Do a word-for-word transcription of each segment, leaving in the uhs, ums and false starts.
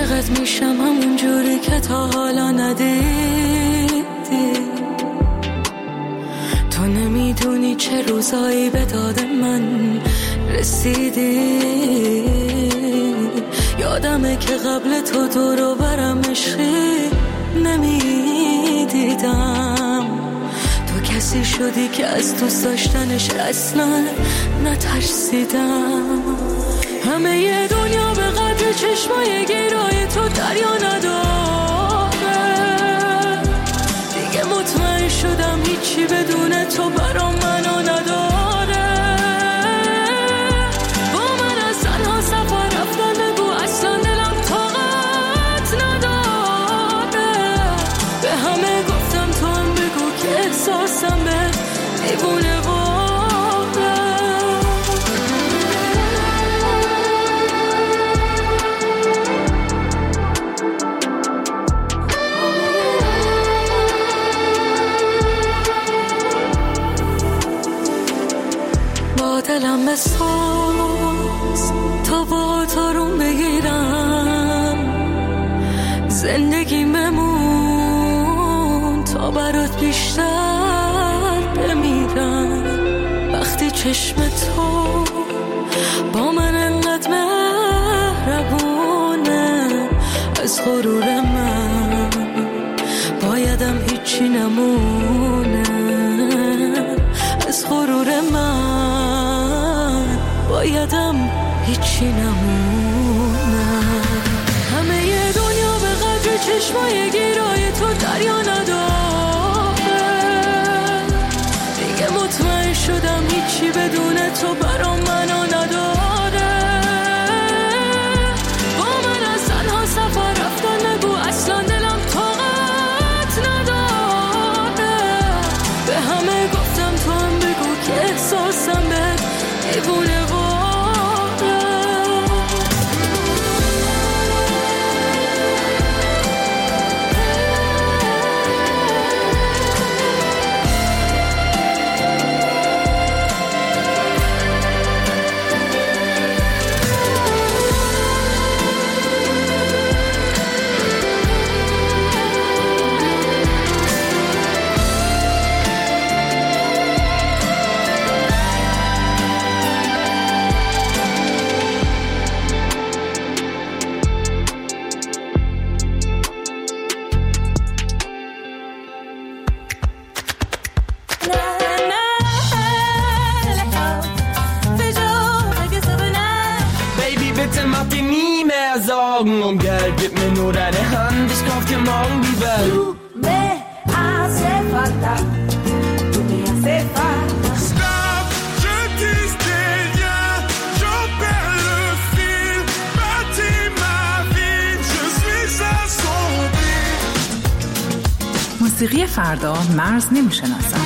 عاشقت میشم همون جوری که تا حالا ندیدی. تو نمیدونی چه روزایی به داد من رسیدی. یادمه که قبل تو دور و برم عشقی نمیدیدم. تو کسی شدی که از دوست داشتنش اصلا نترسیدم. همه ی دنیا به قدر چشمای گیرای تو دریا نداره. دیگه مطمئن شدم هیچی بدون تو برام منو نداره. با من از تنها سفر رفتن بگو اصلا دلم طاقت نداره. به همه گفتم تو هم بگو که احساسم به دیوونه دلم بساز تا با تارون بگیرم. زندگی ممون تا برات بیشتر بمیرم. وقتی چشم تو با من انقدر مهربونه، از غرور من بایدم هیچی نمونه. از غرور من بایدم هیچی نمونه. همه ی دنیا به قدر چشمای گیرای تو دریا نداره. دیگه مطمئن شدم هیچی بدون تو برام منو نداره. با من از تنها سفر رفتن نگو اصلا دلم طاقت نداره. به همه گفتم تو هم بگو که احساسم به دیوونه um Geld, gib mir nur deine Hand, ich kauf dir morgen die Welt. Tu me hace falta, tu me hace falta. Stop, je disais rien, j'en perds le fil. Bâtis ma vie, je suis assombri. موسیقی فردا مرز نمیشناسم.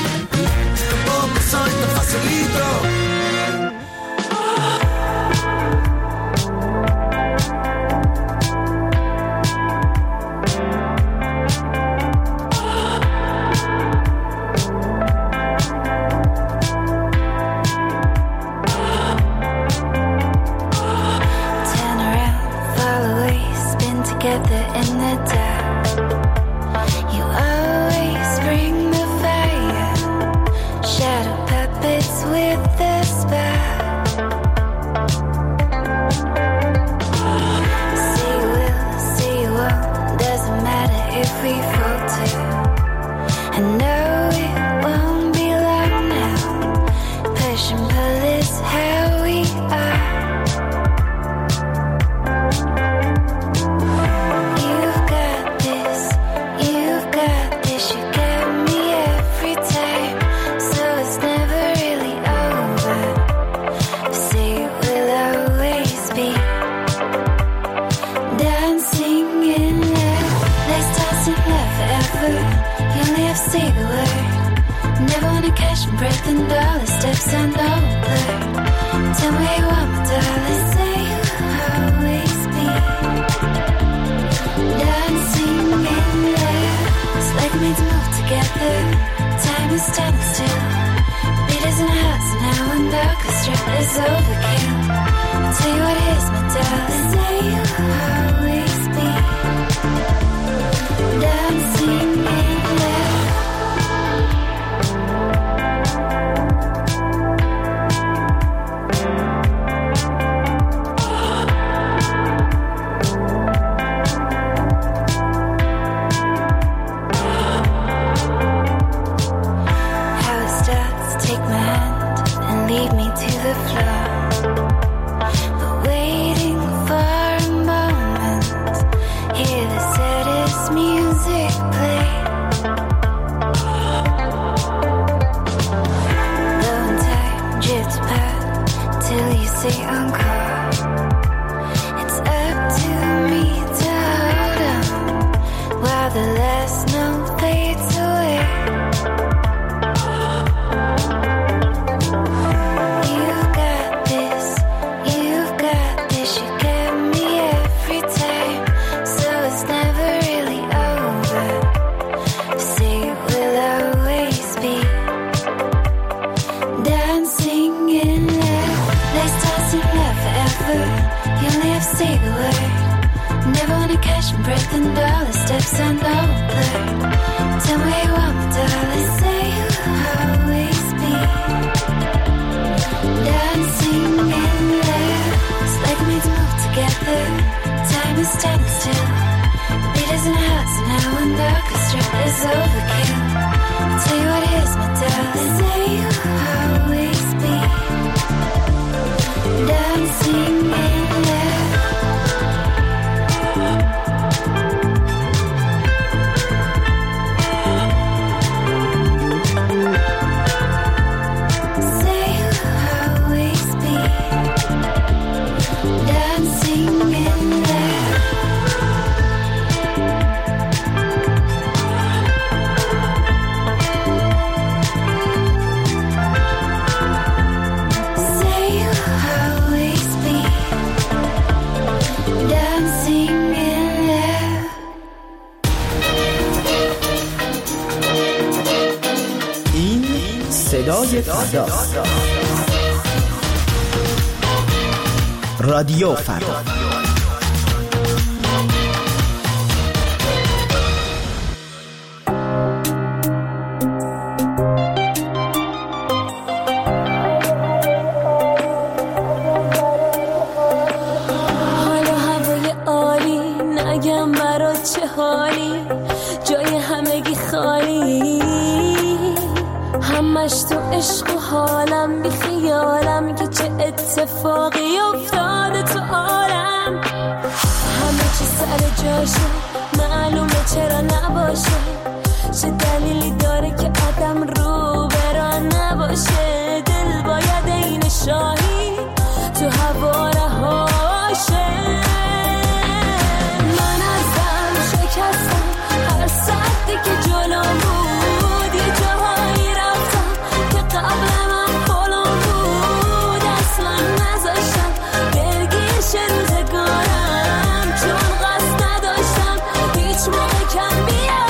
breath and dollar steps and over. Tell me what my darling say you'll always be. Dancing in there, it's like meant to move together. Time is standing still. Beat is in a house now and the orchestra is overkill. Tell you what it is, my darling, say you'll always be. lead me to the floor. But waiting for a moment, hear the saddest music play. Though in time drifts past till you say encore. It's up to me to hold on while the last note fades away. You've got this, you've got this, you get me every time, so it's never really over. Say it will always be dancing in love. Let's dance in love forever. You only have to say the word. Never wanna catch my breath and all the steps I know blur. Tell me you want me, darling. Say you will always be dancing in love. It's like we made to move together. Time is standing still. Beat in a house and now when the orchestra is overkill. Tell you what it is, my darling. Say you will always be dancing in love. Say you will always be dancing in love. Say you will always be dancing in love. این صدای فرداست. رادیو فردا. حالا هوای عالی، نگم برات چه حالی، جای همگی خالی، همش تو عشق و حالم، بی خیالم که چه اتفاقی افتاده تو عالم. همه چی سر جاشه، معلومه چرا نباشه، چه دلیلی داره که آدم رو بران نباشه. دل باید این شاهی تو هوا رهاشه. من ازم شکستم هر سدی که جلوم بود، یه جاهایی رفتم که قبل من پلم بود. اصلا نذاشتم درگیش روزگارم، چون قصد نداشتم هیچ موقع کم بیارم.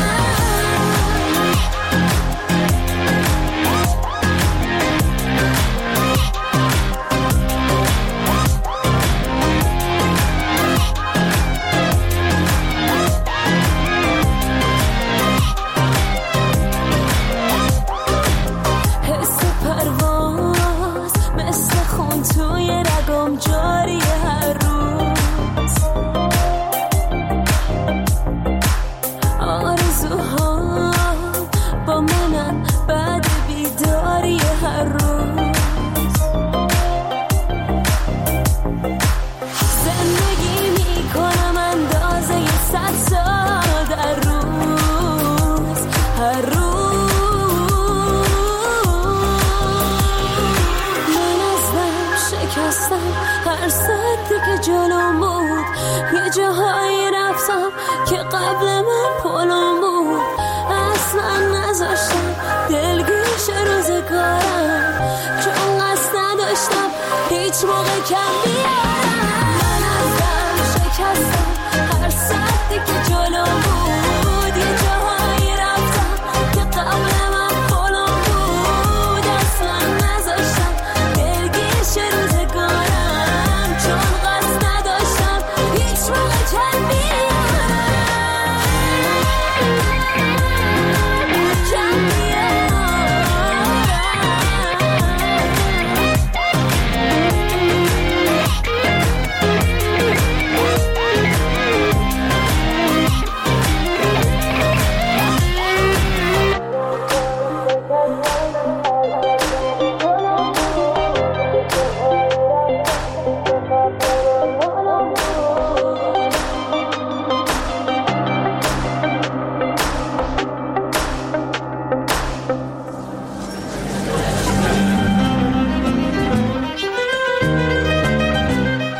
حس پرواز مثل خون توی رگم جاری هر روز. آرزوها با منم بعد بیداری هر روز. زندگی میکنم اندازه صد سال در روز، هر روز. من ازم شکستم هر سدی که جلوم بود، یه جاهایی رفتم که قبل من پلم بود. اصلا نذاشتم دلگیش روزگارم، چون قصد نداشتم هیچ موقع کم بیارم. من ازم شکستم هر سدی که جلوم بود، یه جاهایی رفتم که قبل من پلم بود. اصلا نذاشتم دلگیش روزگارم، چون قصد نداشتم هیچ موقع کم بیارم. کم بیارم.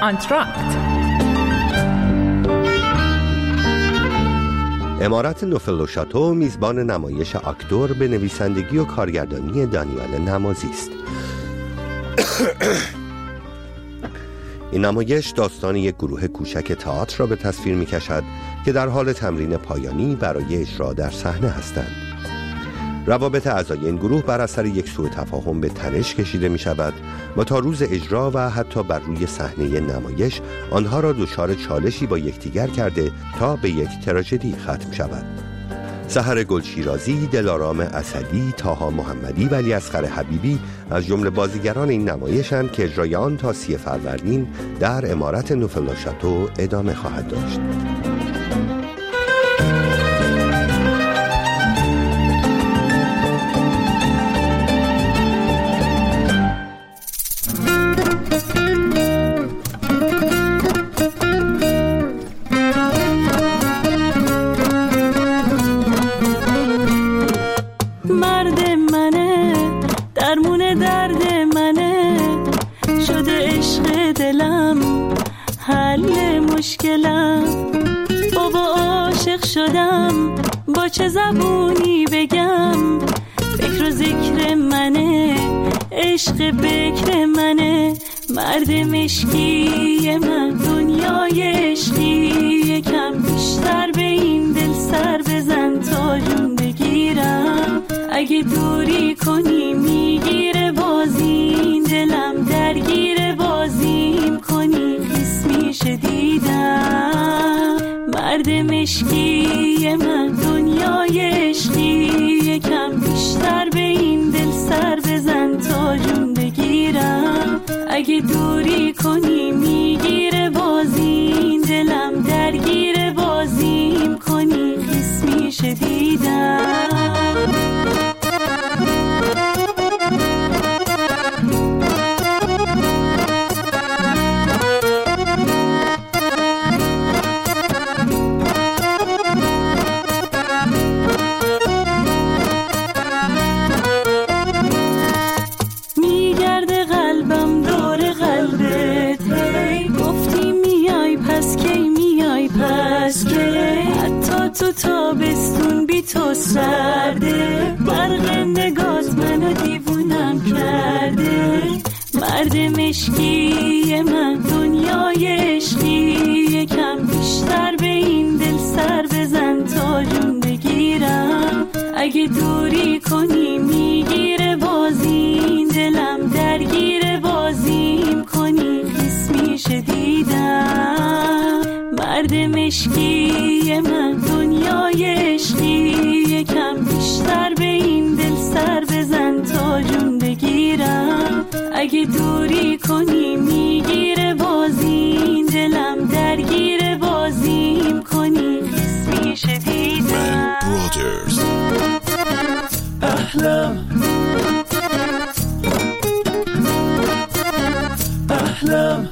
آنتراکت. امارت نوفل و شاتو میزبان نمایش آکتور به نویسندگی و کارگردانی دانیال نمازی است. این نمایش داستان یک گروه کوچک تئاتر را به تصویر می‌کشد که در حال تمرین پایانی برای اجرا در صحنه هستند. روابط اعضای این گروه بر اثر یک سوء تفاهم به تنش کشیده می‌شود و تا روز اجرا و حتی بر روی صحنه نمایش آنها را دچار چالشی با یکدیگر کرده تا به یک تراژدی ختم شود. سحر گلشیرازی، دلارام اسدی، طاها محمدی و علیاصغر حبیبی از جمله بازیگران این نمایش‌اند که اجرای آن تا سی فروردین در امارت نوفل و شاتو ادامه خواهد داشت. چه زبونی بگم، فکر و ذکر منه، عشق بکر منه، مرد مشکی من، دنیای عشقی. یکم بیشتر به این دل سر بزن تا جون بگیرم، اگه دوری کنی میگیره بازی، دلم درگیر بازیم کنی خیس میشه دیدم. مرد مشکی من، دنیای عشقی. یکم بیشتر به این دل سر بزن تا جون بگیرم، اگه دوری کنی میگیره بازی، دلم درگیر بازیم کنی خیس میشه دیدم. تو تابستون بی تو سرده، برق نگات منو دیوونم کرده. مرد مشکی من، دنیای عشقی. یکم بیشتر به این دل سر بزن تا جون بگیرم، اگه دوری کنی میگیره بازی، دلم درگیر بازیم کنی خیس میشه دیدم. مرد مشکی من، دنیای عشقی. یکم بیشتر به این دل سر بزن تا جون بگیرم، اگه دوری کنی میگیره بازی، دلم درگیر بازیم کنی خیس میشه دیدم. احلام احلام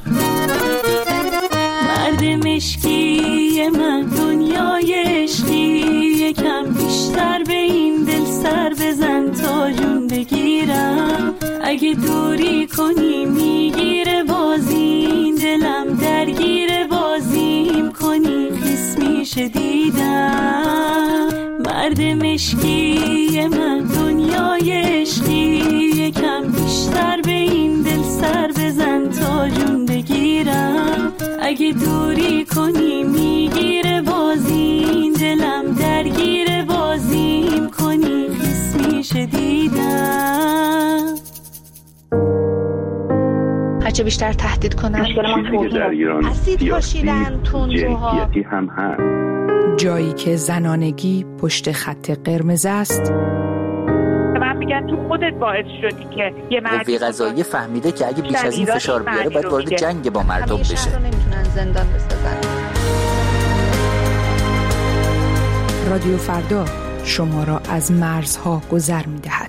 مرد مشکی من، دنیای عشقی. یکم بیشتر به این دل سر بزن تا جون بگیرم، اگه دوری کنی میگیره بازی، دلم درگیر بازیم کنی خیس میشه دیدم. مرد مشکی من، دنیای عشقی. یکم بیشتر به این دل سر بزن تا جون بگیرم، اگه دوری کنی میگیره بازی، دلم درگیر بازیم کنی خیس میشه دیدم. هرچه بیشتر تهدید کنن چیزی که در ایران سیاسی جنسیتی هم هست. جایی که زنانگی پشت خط قرمز است. من میگن تو خودت باعث شدی که یه مردی قوه قضاییه فهمیده که اگه بیش از این فشار بیاره باید وارد جنگ با مردم بشه. همیشه رو نمیتونن زندان بسازن. رادیو فردا شما را از مرزها گذر می‌دهد.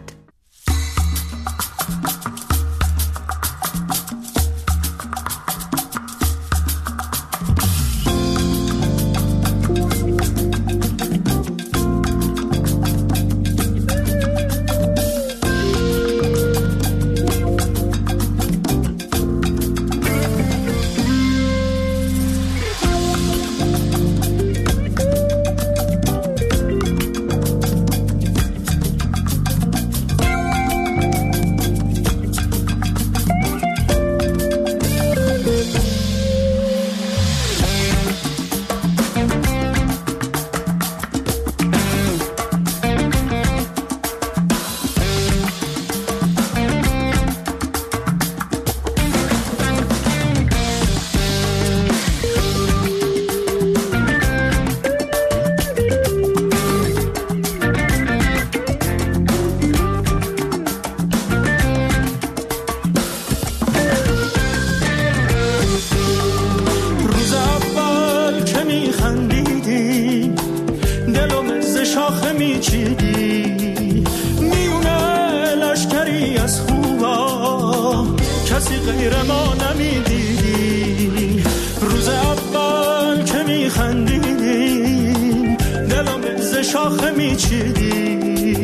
کسی غیر ما نمیدیدی. روز اول که میخندیدیم دلم ز شاخه میچیدی.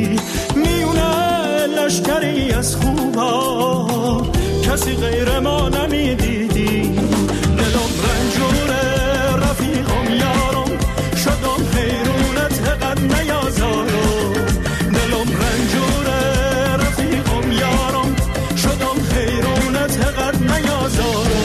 میونه لشکری از خوبا کسی غیر ما نمیدیدی. دلم رنجوره رفیقم یارم شدم حیرونت قد نیازارم. دلم رنجوره رفیقم یارم شدم حیرونت قد نیازارم.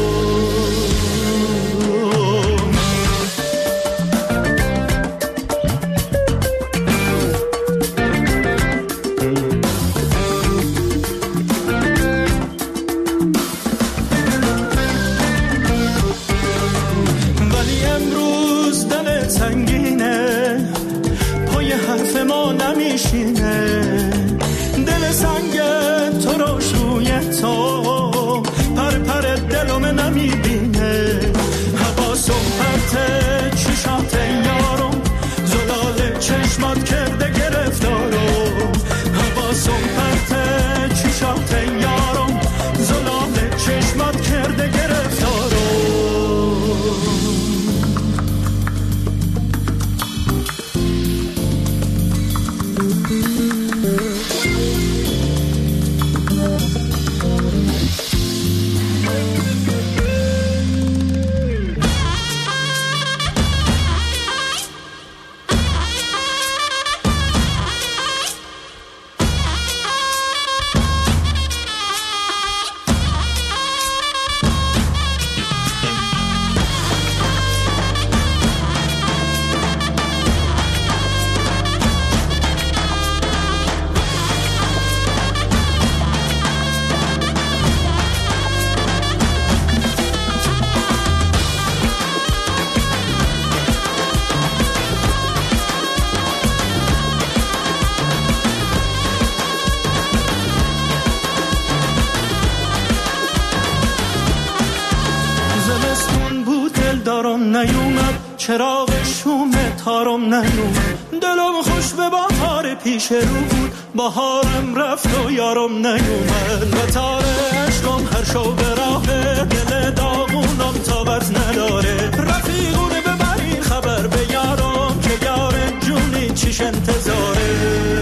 دل سنگ تو رو شوی تو پر پر دلم نمیبینه. حواسم پرته چشات یارم زلال چشمات کرده گرفتارم. حواسم پرته چشات یارم زلال چشمات کرده گرفتارم. چراغ شوم تارم نیومد. دلم خوش به بهار پیش رو بود بهارم رفت و یارم نیومد. و تار عشقم هر شو به راه دل داغونم تابت نداره. رفیقونه ببرین خبر به یارم که یار جونی چیش انتظاره.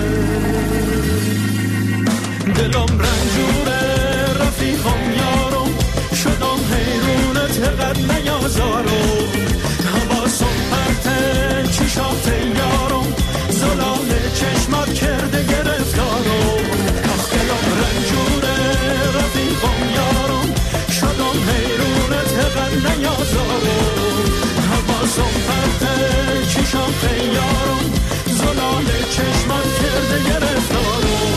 دلم رنجوره رفیقم یارم شدم حیرونت قد نیازارم. حواسم پرته چشات یارم زلال چشمات کرده گرفتارم. آخ دلم رنجوره رفیقم یارم شدم حیرونت قد نیازارم. حواسم پرته چشات یارم زلال چشمات کرده گرفتارم.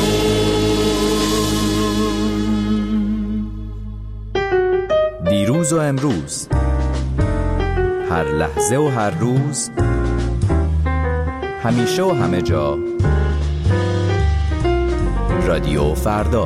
دیروز و امروز، هر لحظه و هر روز، همیشه و همه جا، رادیو فردا.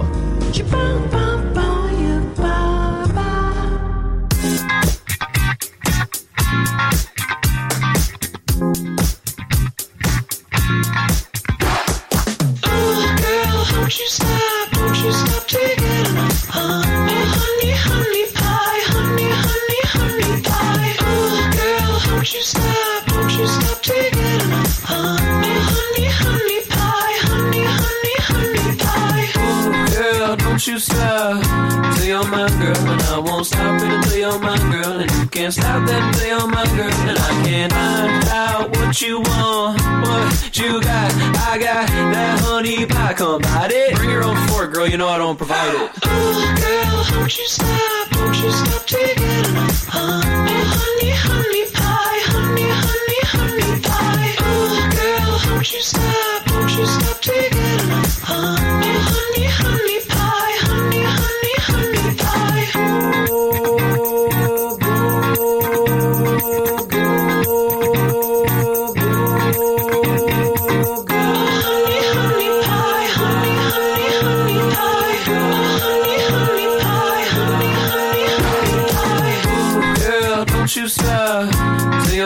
Don't you stop till you're my girl, and I won't stop it until you're my girl, and you can't stop that until you're my girl, and I can't find out what you want, what you got. I got that honey pie, come bite it. Bring your own fork, girl, you know I don't provide it. Oh, girl, don't you stop, don't you stop till you get enough, huh? Oh, honey, honey pie, honey, honey, honey pie. Oh, girl, don't you stop, don't you stop till you get enough, huh? Oh, honey, honey pie, honey, honey, honey pie. Oh,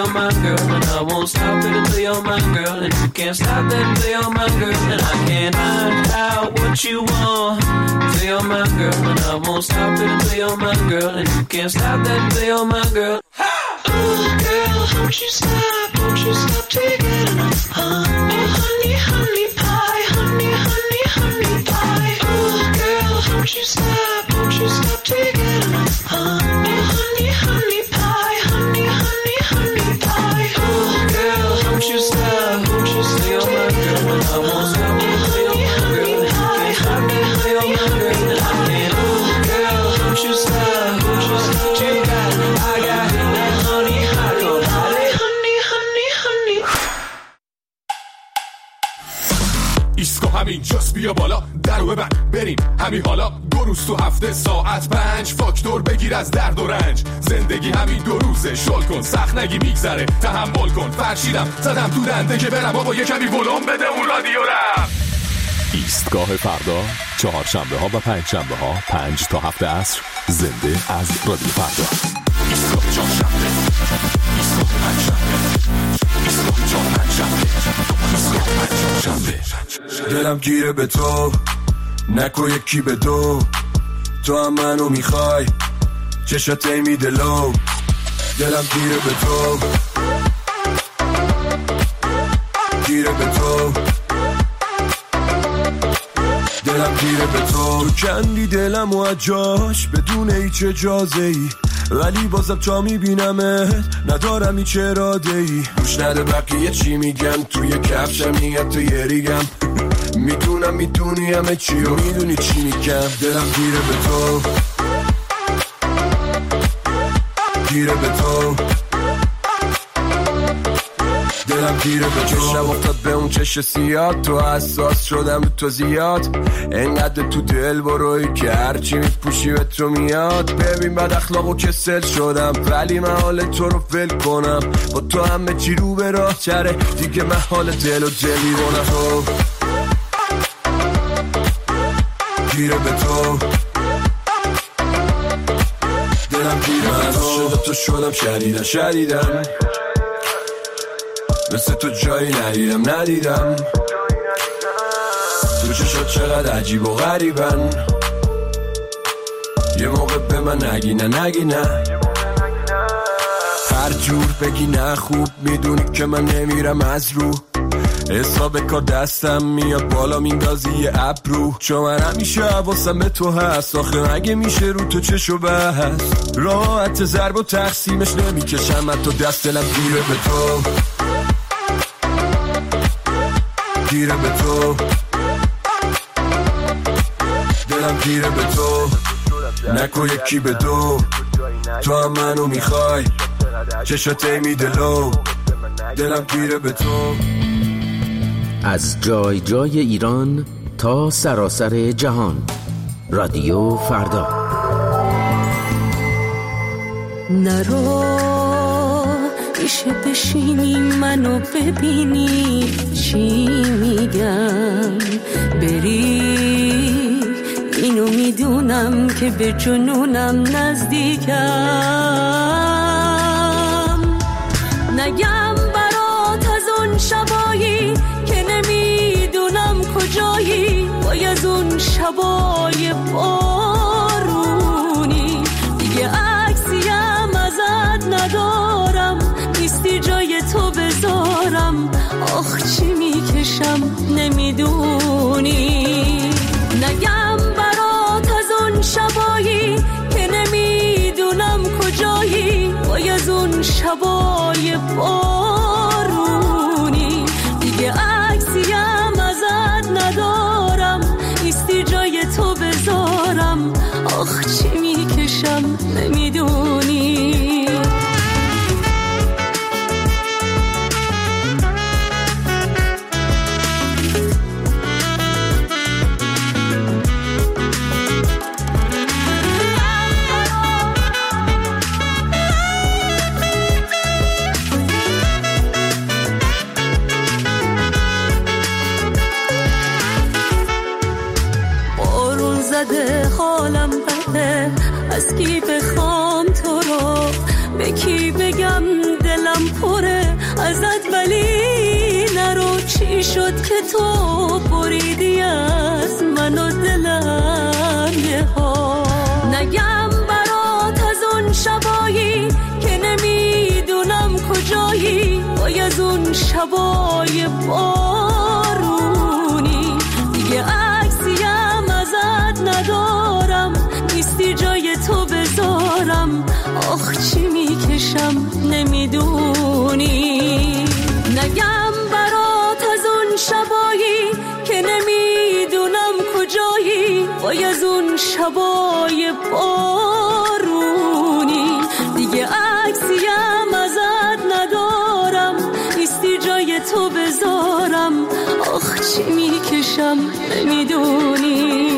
you're my girl, and I won't stop it until you're my girl, and you can't stop that until you're my girl, and I can't find out what you want until you're my girl, and I won't stop it until you're my girl, and you can't stop that until you're my girl. Oh girl, won't you stop, won't you stop till you get enough, huh? Oh honey, honey pie, honey, honey, honey pie. Oh girl, won't you stop, won't you stop till you get enough, huh? Oh honey, honey pie, honey, honey, honey pie. Oh girl, won't you stop, won't you stop till you're my girl, and I won't stop until you're my girl, and you can't stop it until you're my girl, and I can't. Oh girl, won't you stop, won't you stop till you got, I got that honey, honey, honey, honey, honey. ایسکو همین جاست بیا بالا درو ببند بریم همین حالا دو روز تو هفته ساعت پنج فاکتور بگیر از درد و رنج زندگی همین دو روزه شل کن سخت نگی میگذره تحمل کن فرشیدم زدم تو دنده که برم بابا یه کمی ولوم بده اون رادیو رم. ایستگاه فردا چهارشنبه ها و پنج شنبه ها پنج تا هفت عصر زنده از رادیو فردا. ایستگاه چهارشنبه ایستگاه پنجشنبه ایستگاه چهارشنبه ایستگاه پنجشنبه. دلم گیره به تو نکو یکی به دو تو هم منو میخوای چشات میده لو. دلم گیره به تو گیره به تو دلم گیره به تو تو کندی دلم و جاش بدون هیچ اجازه ای ولی بازم تا میبینمت ندارم هیچ اراده ای گوش نده بقیه چی میگن توی کفشم میگن تو یه ریگم میدونم میدونی همه چی و میدونی چی میگم. دلم گیره به تو گیره به تو دلم گیره به تو چشم افتاد به اون چش سیاد تو حساس شدم به تو زیاد انقدر تو دل بروی که هرچی میپوشی به تو میاد. ببین بد اخلاق و کسل شدم ولی من حال تو رو فل کنم با تو همه چی رو به راه چره دیگه من حال دل و دلی رونم. تو گیره به تو دلم گیره به تو شده تو شدم شدیدم شدیدم مثل تو جایی ندیدم ندیدم تو چشات چقدر عجیب و غریبن یه موقع به من نگی نه نگی نه هر جور بگی نه خوب میدونی که من نمیرم از رو حساب کار دستم میاد بالا میندازی یه ابرو چون من همیشه حواسم به تو هست آخه مگه میشه رو تو چشو بست راحت ضرب و تقسیمش نمیکشم حتی دست دلم گیره به تو گیره به تو دلم گیره به تو نکو یکی به دو تو هم منو میخوای چشات میده لو. دلم گیره به تو از جای جای ایران تا سراسر جهان رادیو فردا. نرو میشه بشینی منو ببینی چی میگم بری اینو میدونم که به جنونم نزدیکم نگم برات از اون شبایی که نمیدونم کجایی وای از اون شبای بارونی دیگه عکسیم ازت ندارم نیستی جای تو بذارم آخ چی میکشم نمیدونی نگم برات از اون شبایی که نمیدونم کجایی وای از اون شبای بارونی دیگه عکسیم ازت ندارم نیستی جای تو بذارم آخ چی میکشم نمیدونی. حالم بده از کی بخوام تو رو به کی بگم دلم پره ازت ولی نرو. چی شد که تو بریدی از من و دلم یه ها؟ نگم برات از اون شبایی که نمیدونم کجایی، وای از اون شبای بارونی. دیگه عکسیم ازت ندارم، نیستی جای تو بذارم. آخ چی میکشم نمیدونی. نگم برات از اون شبایی که نمیدونم کجایی، وای از اون شبای بارونی. دیگه عکسیم ازت ندارم، نیستی جای تو بذارم. آخ چی میکشم نمیدونی.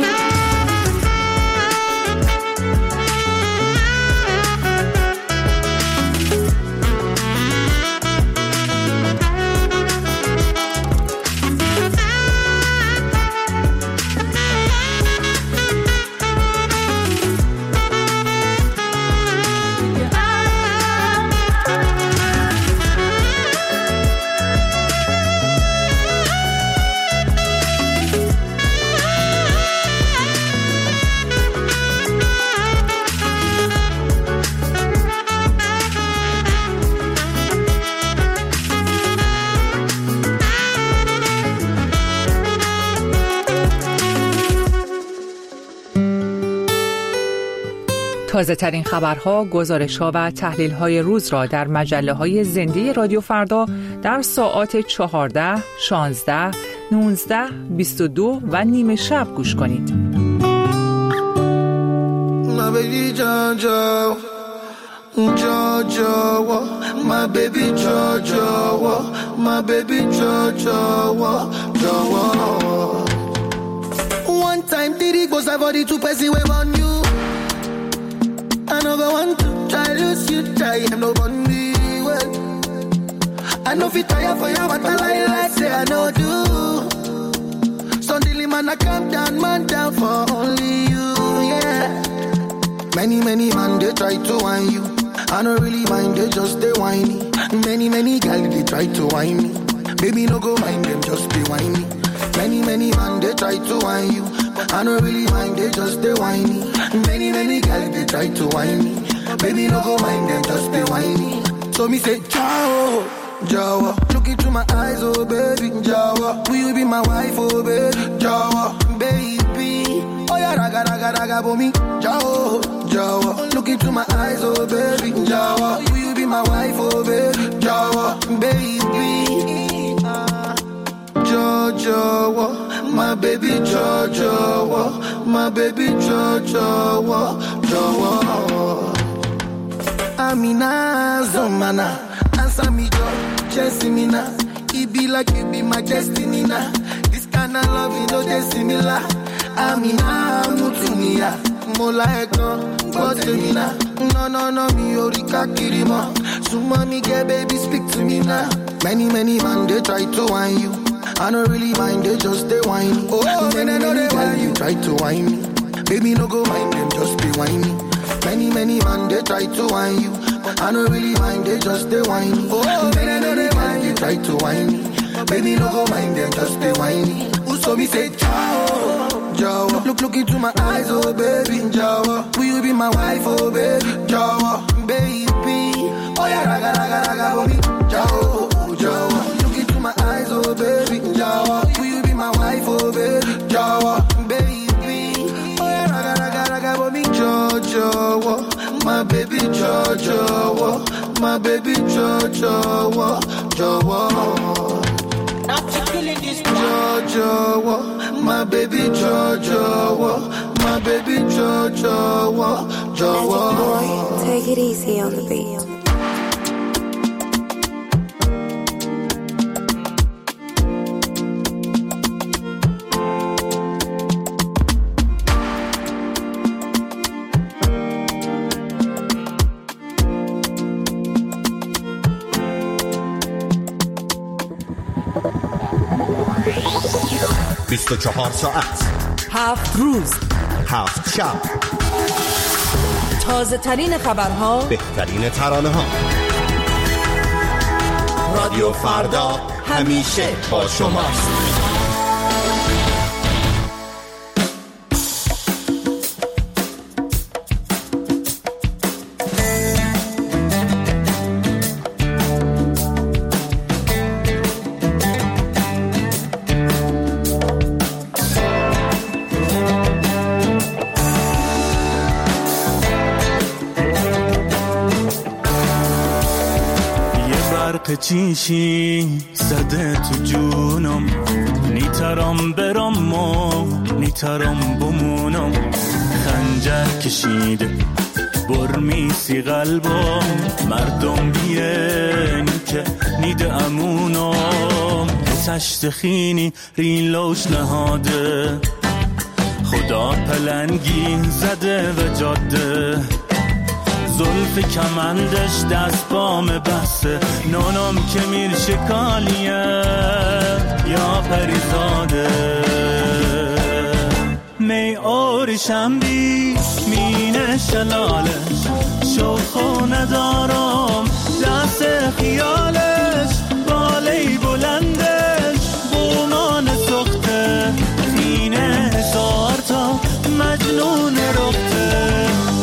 تازه ترین خبرها، گزارش‌ها و تحلیل‌های روز را در مجله‌های زنده رادیو فردا در ساعات چهارده، شانزده، نوزده، بیست و دو و نیمه شب گوش کنید. One time did it goes about it to pass away on you. I never want to try lose you, try and no body well. I know fit tire for you, but I lie like say I know do. Suddenly man I come down, man down for only you, yeah. Many many man they try to whine you, I don't really mind, they just they whiny. Many many girls they try to whine me, baby no go mind them, just be whiny. Many many man they try to whine you, I don't really mind, they just they whiny. Many many girls they try to whine me, baby no go mind them, just be whiny. So me say ciao, Jawa, look into my eyes, oh baby, Jawa, will you be my wife, oh baby, Jawa, baby, oh yeah, raga raga raga for me, Jawa, Jawa, look into my eyes, oh baby, Jawa, will you be my wife, oh baby, Jawa, baby, Jawa, my baby Jawa, my baby Jawa, Jawa. Amina Zomana, answer me Jo, chasing me now. It be like it be my destiny now. This kind of love you know they similar. Amina Mutunia, Mola Ekon, Gotemina. No no no me Orika Kirima. So mommy get baby speak to me now. Many many man they try to whine you, I don't really mind, they just they whine. Oh, many many girls you try to whine me, baby no go mind them, just be whiny. Many many man they try to whine you, I don't really mind, they just they whiny. Oh, many many girls you try to whine me, baby no go mind them, just be whiny. So me say ciao, Jawa, look look into my eyes, oh baby, Jawa, will you be my wife, oh baby, Jawa, baby, oh yeah, raga raga raga for me, Jawa, Jawa, look into my eyes, oh baby, Jawa, will you be my wife, oh baby, Jawa, baby, oh yeah, raga raga raga for me, Jawa, my baby, Jawa, my baby, Jawa, Jawa. Jawa, my baby Jawa, my baby Jawa, Jawa. Take it easy on the beat. بیست و چهار ساعت، هفت روز، هفت شب، تازه ترین خبرها، بهترین ترانه ها، رادیو فردا همیشه با شماست. چیشی زده تو جونم، نیترم برم و نیترم بمونم، خنجر کشیده برمیسی قلبم، مردم بیان که نیده امونم، تشت خینی ریلوش نهاده، خدا پلنگی زده و جاده، زلف کمندش دست بام بسته، نونم که میر شکالیه یا پریزاده، می آرشم بی مینه شلالش، شوخو ندارم دست خیالش، بالی بلندش بومان سخته، خینه هزار تا مجنون رخته.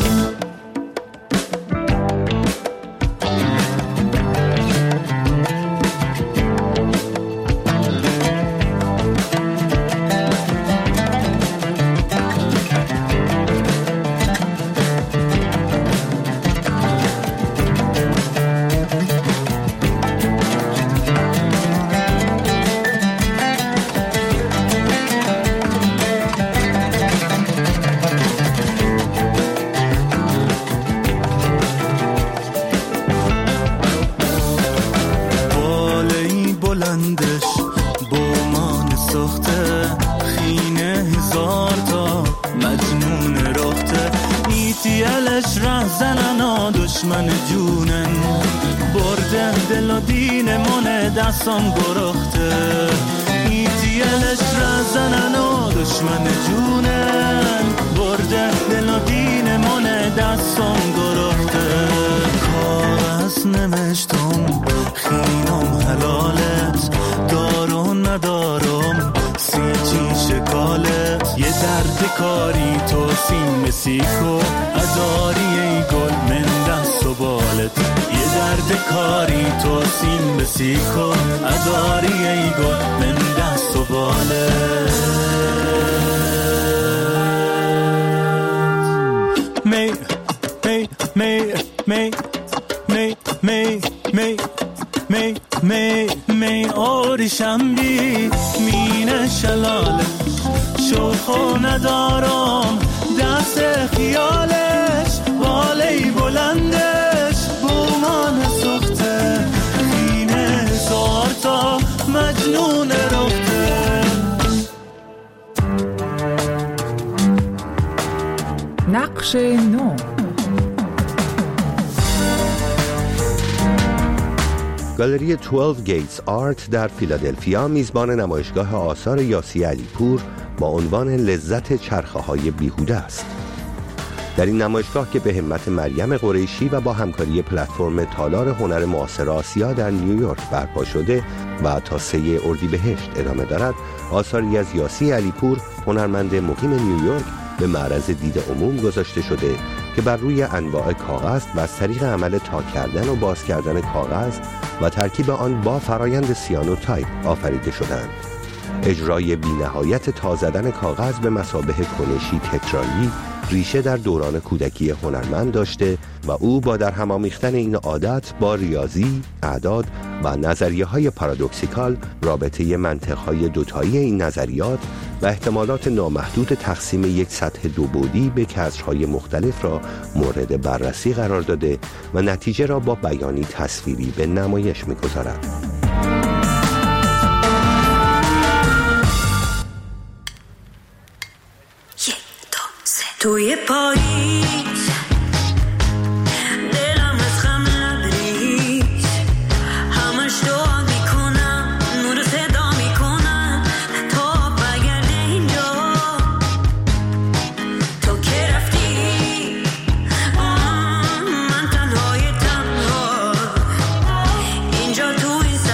دشمن جونن برده دل و دین من دستم گرخته، ایتیلش رزنن و دشمن جونن برده دل و دین من دستم گرخته، کاغذ نمشتم خینم حلالت، دارون ندارم سی چی شکالت، یه درد کاری تو سیم سیکو اداری ای گل من دست و بالت، یه درد کاری تو سیم سیکو اداری ای گل من دست و بالت. می می می می می می می می می می آریشم بی مینه شلاله، شوخو ندارم دست خیالش، بالی بلندش بومان سخته، خینه هزار تا مجنون رخته. نقش نو. گالری دوازده گیتس آرت در فیلادلفیا میزبان نمایشگاه آثار یاسی علیپور با عنوان لذت چرخه های بیهوده است. در این نمایشگاه که به همت مریم قریشی و با همکاری پلتفرم تالار هنر معاصر آسیا در نیویورک برپا شده و تا سه اردیبهشت ادامه دارد، آثاری از یاسی علیپور، هنرمند مقیم نیویورک، به معرض دید عموم گذاشته شده که بر روی انواع کاغذ و از طریق عمل تاک کردن و باز کردن کاغذ و ترکیب آن با فرایند سیانوتایپ آفریده شدند. اجرای بی‌نهایت تا زدن کاغذ به مثابه کنشی تکراری ریشه در دوران کودکی هنرمند داشته و او با در هم آمیختن این عادت با ریاضی، اعداد و نظریه‌های پارادوکسیکال، رابطه منطق‌های دوتایی این نظریات و احتمالات نامحدود تقسیم یک سطح دو بعدی به کسرهای مختلف را مورد بررسی قرار داده و نتیجه را با بیانی تصویری به نمایش می‌گذارد. توی پاییز دلم از خم لبریز، همش دعا میکنم نور صدا میکنم تا بگرده اینجا، تو که رفتی من تنهای تنها اینجا تو این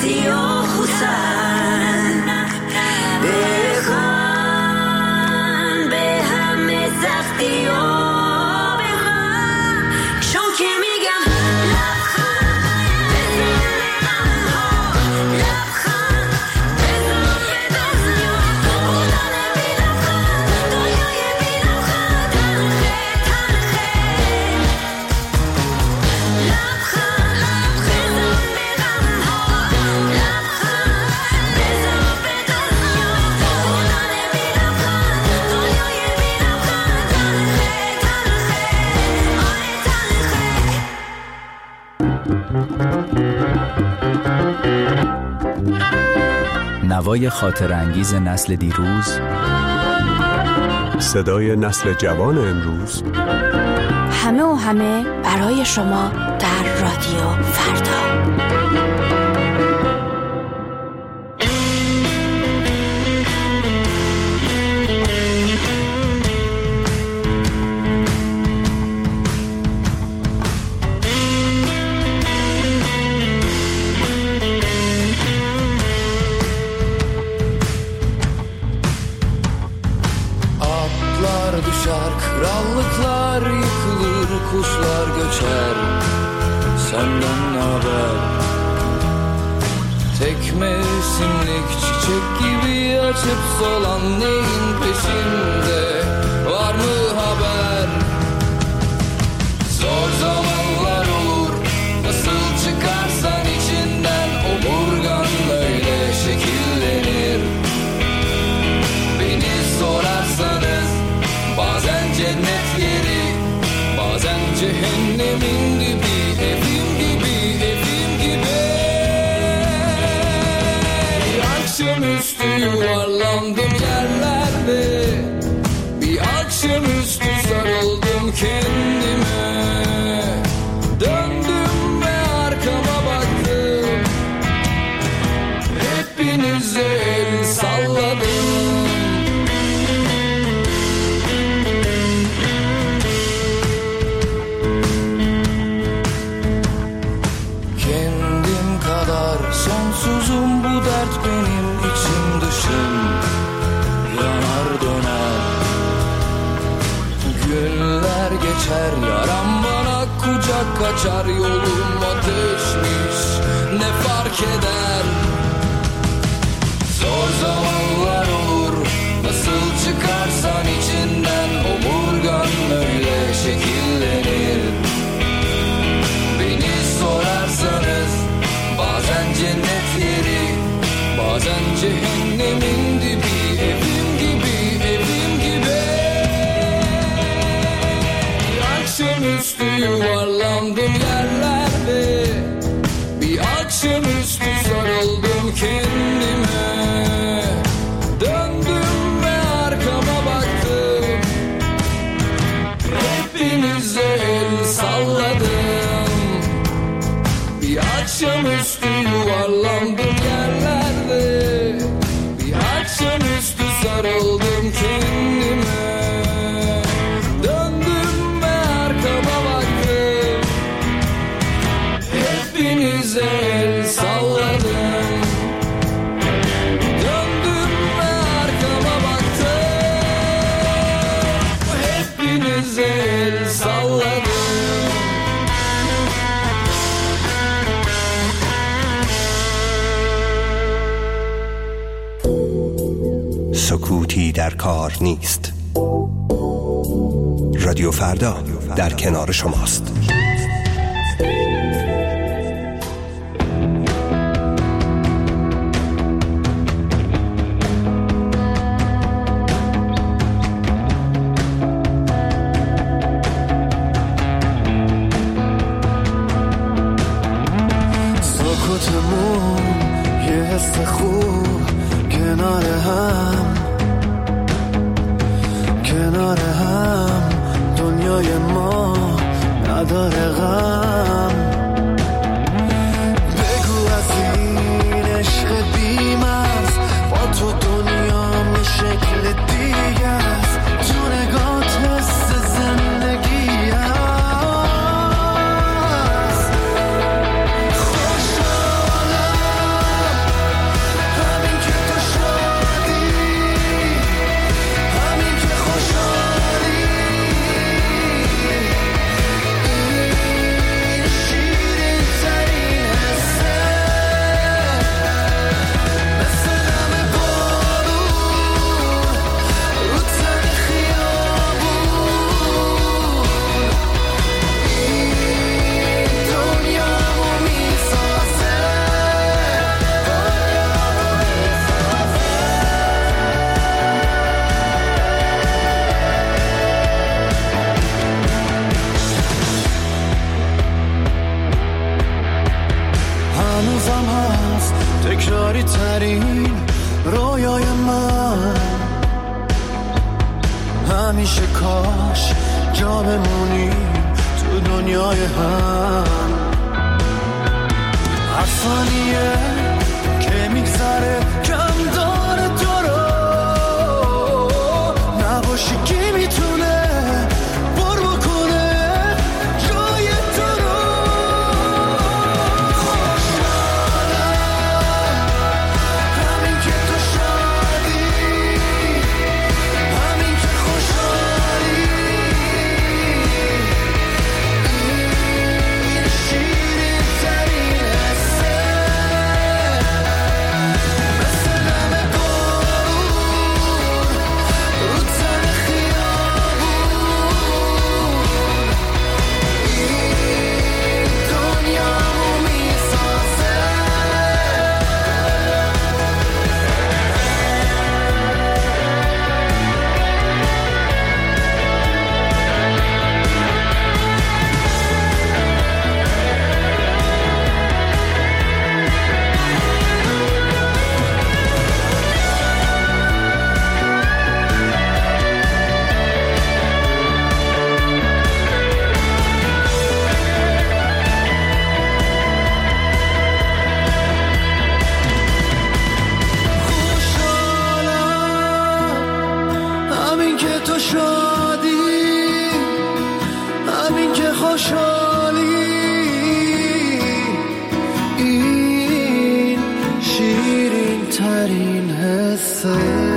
سختی و خوسن بخوان به همه سختی و نوای خاطر انگیز نسل دیروز، صدای نسل جوان امروز، همه و همه برای شما در رادیو فردا. Krallıklar yıkılır, kuşlar göçer. Senden ne haber? Tek mevsimlik çiçek gibi açıp solan neyin peşinde? Var mı haber? Zor zamanlar olur, nasıl çıkarsan içinden omurgan böyle şekillenir. Beni sorarsanız bazen cennet yeri, bazen cehennemin dibi, evim gibi, evim gibi. Bir akşamüstü yuvarlandım yerlerde, bir akşamüstü sarıldım kendime. Döndüm ve arkama baktım, hepinize el salladım. Sonsuzum bu dert benim içim dışım, yanar döner. Günler geçer, yaram bana kucak kaçar. Yolum ateşmiş, ne fark eder? Zor zamanlar olur, nasıl çıkarsan içinden omurgan öyle şekillenir. Beni sorarsanız bazen cennet yeri, bazen cehennemin dibi, evim gibi, evim gibi. Bir akşamüstü yuvarlandım yerlerde, bir akşamüstü sarıldım kendime. Döndüm ve arkama baktım, hepinize el salladım. Bir akşamüstü yuvarlandım yerlerde, bir akşamüstü sarıldım kendime. Döndüm ve arkama baktım, hepinize el salladım. Döndüm ve arkama baktım, hepinize el salladım. سکوتی در کار نیست. رادیو فردا در کنار شماست. سکوتمون یه حس خوب کنار هم، کنار هم دنیای ما نداره غم. بگو از این عشق بی‌مرز با تو دنیا به شکل دیگه است. تو نگات حس زندگی هست. خوشحالم هنوزم هست تکراری ترین رویای من. همیشه کاش جا بمونیم تو دنیای هم. هر ثانیه که میگذره کم داره تو رو، نباشی کی میتونه پر بکنه جای تو رو. خوشحالم همین که تو شادی، همین که خوشحالی، این شیرین ترین حسه، مثل نم بارون رو تن خیابون. این دنیامو میسازه. همین که تو شادی، همین که خوشحالی، این شیرین ترین حسه.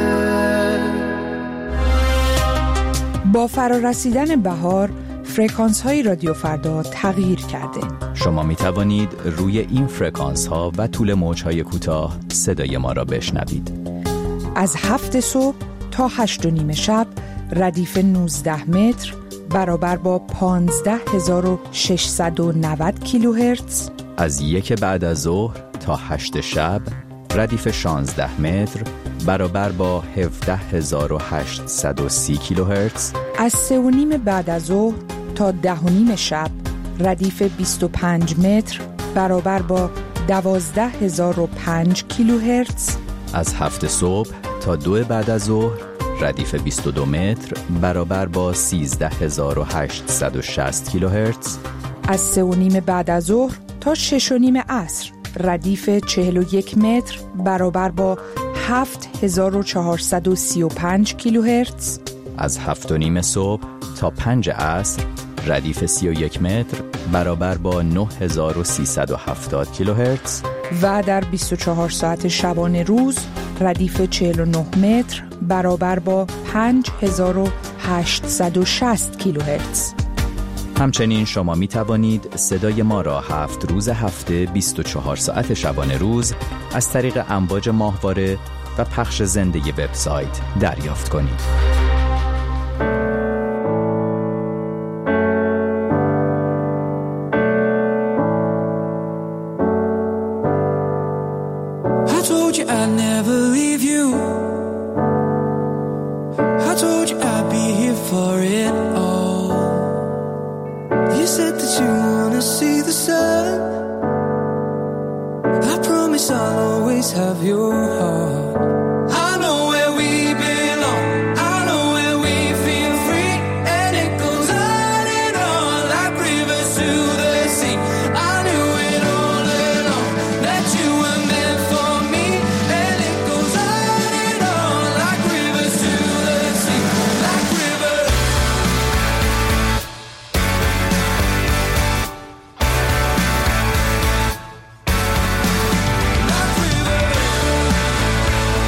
با فرارسیدن بهار فرکانس های رادیو فردا تغییر کرده. شما می توانید روی این فرکانس ها و طول موج های کوتاه صدای ما را بشنوید. از هفت صبح تا هشت و نیم شب ردیف نوزده متر برابر با پانزده هزار و ششصد و نود کیلوهرتز. از یک بعد از ظهر تا هشت شب ردیف شانزده متر برابر با هفده هزار و هشتصد و سی کیلوهرتز. از سه و نیم بعد از ظهر تا ده و نیم شب ردیف بیست و پنج متر برابر با دوازده هزار و پنج کیلوهرتز. از هفت صبح تا دو بعد از ظهر ردیف بیست و دو متر برابر با سیزده هزار و هشتصد و شصت کیلوهرتز. از سه و نیم بعد از ظهر تا شش و نیم عصر ردیف چهل و یک متر برابر با هفت هزار و چهارصد و سی و پنج کیلوهرتز. از هفت و نیم صبح تا پنج عصر ردیف سی و یک متر برابر با نه هزار و سیصد و هفتاد کیلوهرتز. و در بیست و چهار ساعت شبانه روز ردیف چهل و نه متر برابر با پنج هزار و هشتصد و شصت کیلوهرتز. همچنین شما می توانید صدای ما را هفت روز هفته بیست و چهار ساعت شبانه روز از طریق امواج ماهواره و پخش زنده وبسایت دریافت کنید. I'd never leave you. I told you I'd be here for it all. You said that you wanna see the sun. I promise I'll always have your heart. I know where we belong. I know where we feel free. And it goes on and on like rivers to the sea. I knew it all along that you were meant for me. And it goes on and on like rivers to the sea. Like rivers. Like rivers.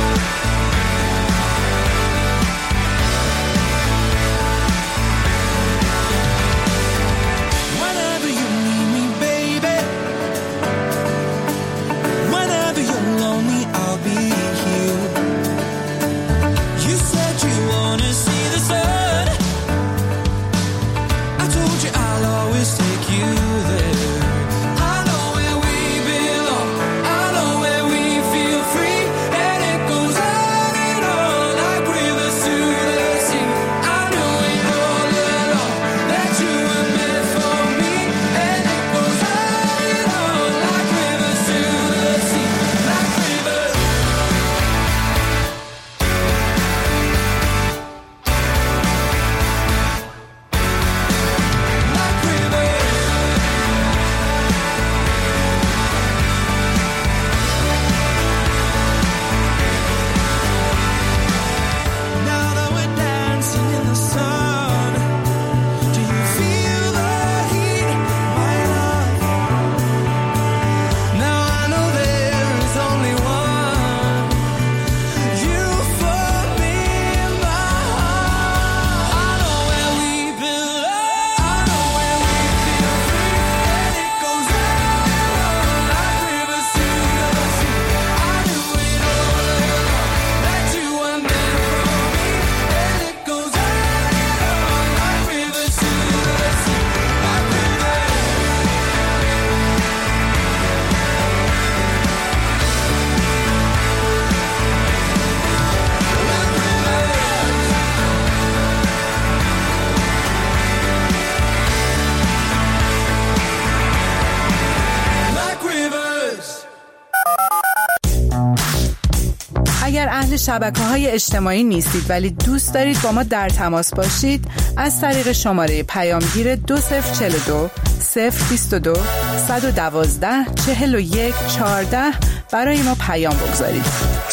اهل شبکه‌های اجتماعی نیستید ولی دوست دارید با ما در تماس باشید، از طریق شماره پیامگیر دو صفر چهل و دو صفر بیست و دو صد و دوازده چهل و یک چهارده برای ما پیام بگذارید.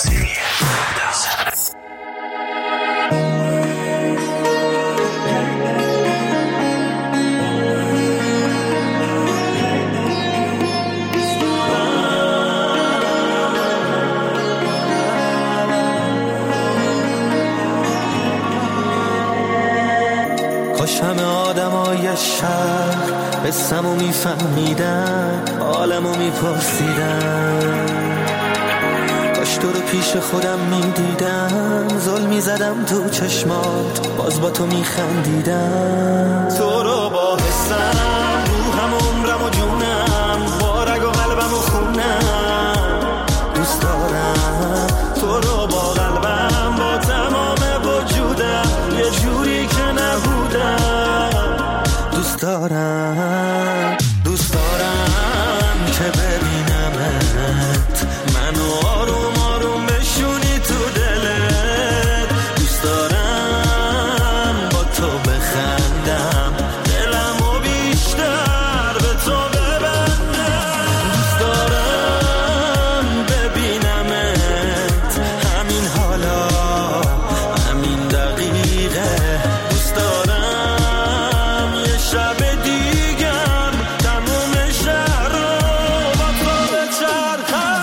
کاش همه آدمای شهر قصه‌مو میفهمیدن، عالمو میپرسیدن، کاش تو رو پیش خودم میدیدم، ظلم میزدم تو چشمات باز با تو میخندیدم. تو رو با حسم روحم عمرم و جونم، با رگ و قلبم و خونم دوست دارم. تو رو با قلبم با تمام وجودم، یه جوری که نبودم دوست دارم. دوست دارم که ببینمت، منو آروم آروم بشونی تو دلت. دوست دارم با تو بخندم، دلمو بیشتر به تو ببندم. دوست دارم ببینمت همین حالا، همین دقیقه. دوست دارم یه شب دیگم تموم شهر رو با تو بچرخم.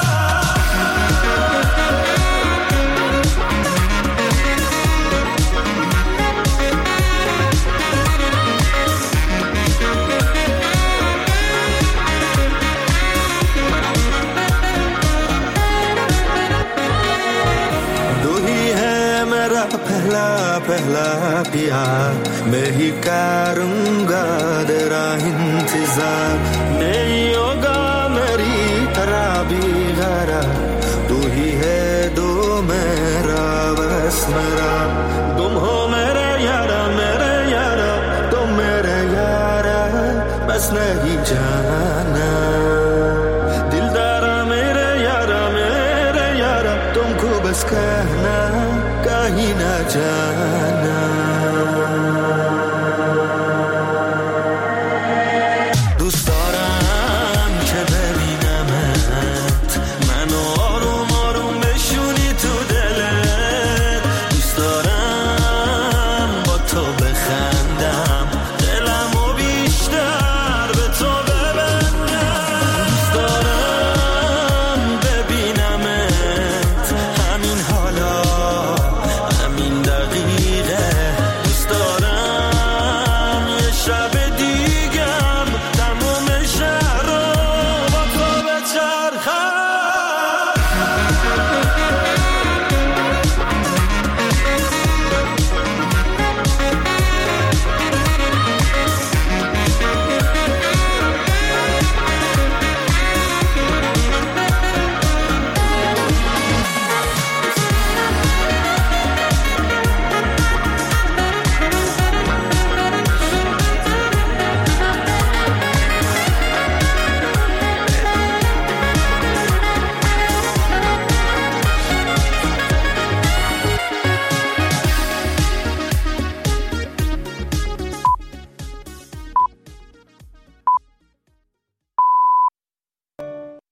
दो ही है मेरा पहला पहला प्यार, मैं ही करूँगा तेरा इंतजार। नहीं होगा मेरी तरह भी गरा, तू ही है दो मेरा बस मेरा। तुम हो मेरे यारा मेरे यारा, तुम मेरे यारा बस नहीं जाना। दिलदारा मेरे यारा मेरे यारा, तुमको बस कहना कहीं ना जाना।